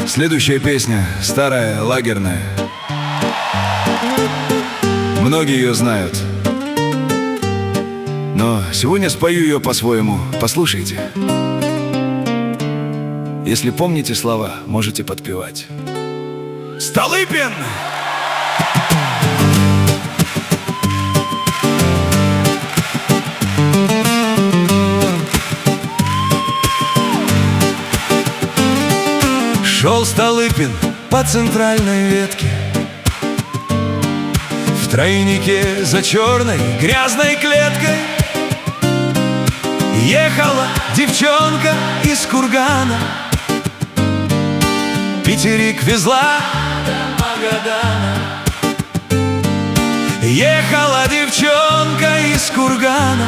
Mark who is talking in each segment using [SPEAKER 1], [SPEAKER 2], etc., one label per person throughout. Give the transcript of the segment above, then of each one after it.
[SPEAKER 1] Следующая песня старая, лагерная. Многие ее знают, но сегодня спою ее по-своему. Послушайте. Если помните слова, можете подпевать. Столыпин!
[SPEAKER 2] Шел Столыпин по центральной ветке, в тройнике за черной грязной клеткой. Ехала девчонка из кургана, Питерик везла до Магадана. Ехала девчонка из кургана,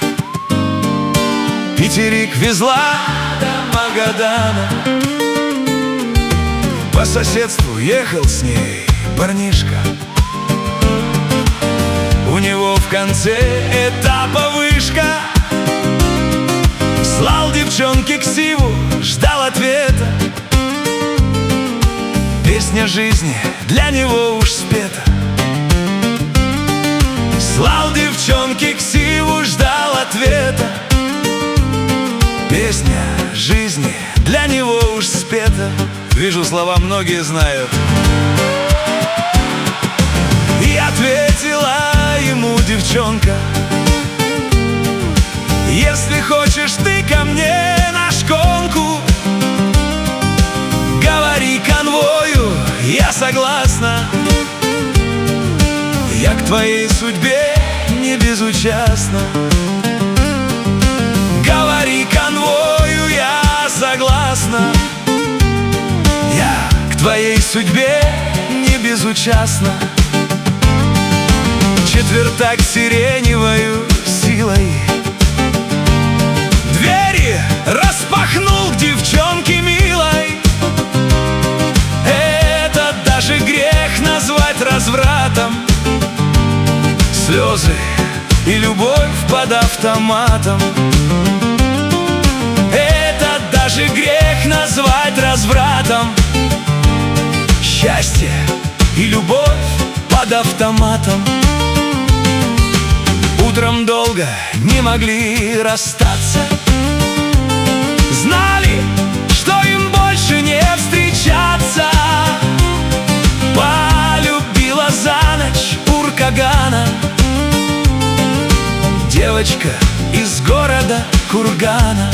[SPEAKER 2] Питерик везла до Магадана. По соседству ехал с ней парнишка, у него в конце этапа вышка. Слал девчонке ксиву, ждал ответа. Песня жизни для него уж спета. Слал девчонке ксиву, ждал ответа. Песня жизни для него уж спета. Вижу, слова многие знают. И ответила ему девчонка: если хочешь ты ко мне на шконку, говори конвою, я согласна. Я к твоей судьбе не безучастна. Говори конвою, я согласна. Я к твоей судьбе не безучастна. Четвертак сиреневою силой двери распахнул к девчонке милой. Это даже грех назвать развратом. Слезы и любовь под автоматом. Это даже грех назвать развратом. Счастье и любовь под автоматом. Утром долго не могли расстаться. Знали, что им больше не встречаться. Полюбила за ночь Уркагана девочка из города Кургана.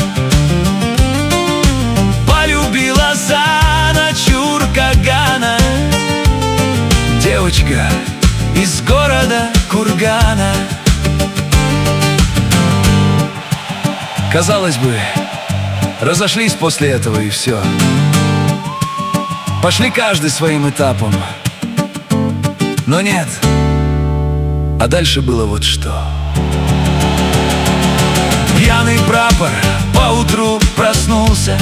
[SPEAKER 2] Полюбила за ночь Уркагана девочка из города Кургана. Казалось бы, разошлись после этого и все. Пошли каждый своим этапом. Но нет. А дальше было вот что. Пьяный прапор поутру проснулся,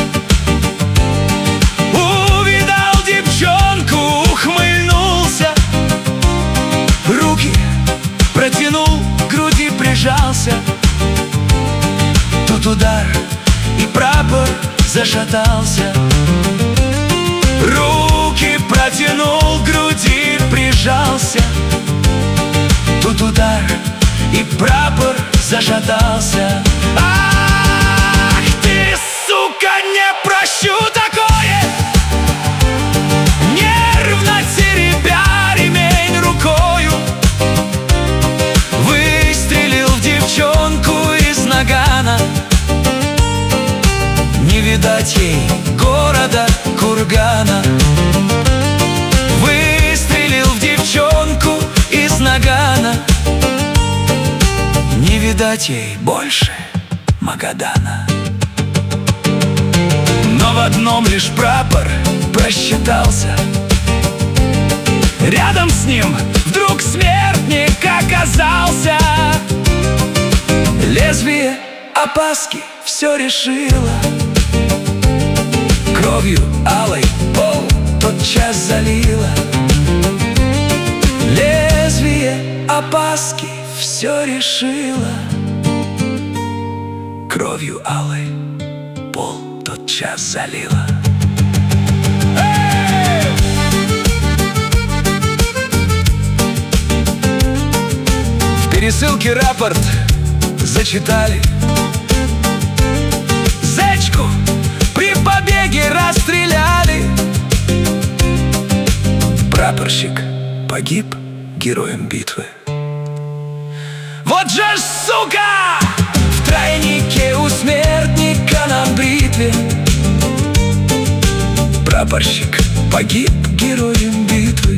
[SPEAKER 2] увидал девчонку, ухмыльнулся, руки протянул, к груди прижался. Тут удар, и прапор зашатался. Руки протянул, к груди прижался. Тут удар, и прапор зашатался. Ах ты, сука, не прощу такое! Нервно теребя ремень рукою, выстрелил в девчонку из нагана. Не видать ей города Кургана. Выстрелил в девчонку из нагана. Не видать ей больше Магадана. Но в одном лишь прапор просчитался. Рядом с ним вдруг смертник оказался. Лезвие опаски все решило. Кровью алой пол тотчас залило. Лезвие опаски все решило. Кровью алой пол тотчас залило. ссылки рапорт зачитали. Зечку при побеге расстреляли. Прапорщик погиб героем битвы. Вот же ж, сука! В тройнике у смертника на бритве. Прапорщик погиб героем битвы.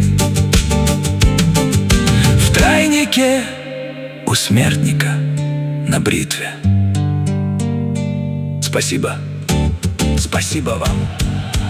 [SPEAKER 2] В тройнике у смертника на бритве. Спасибо, спасибо вам.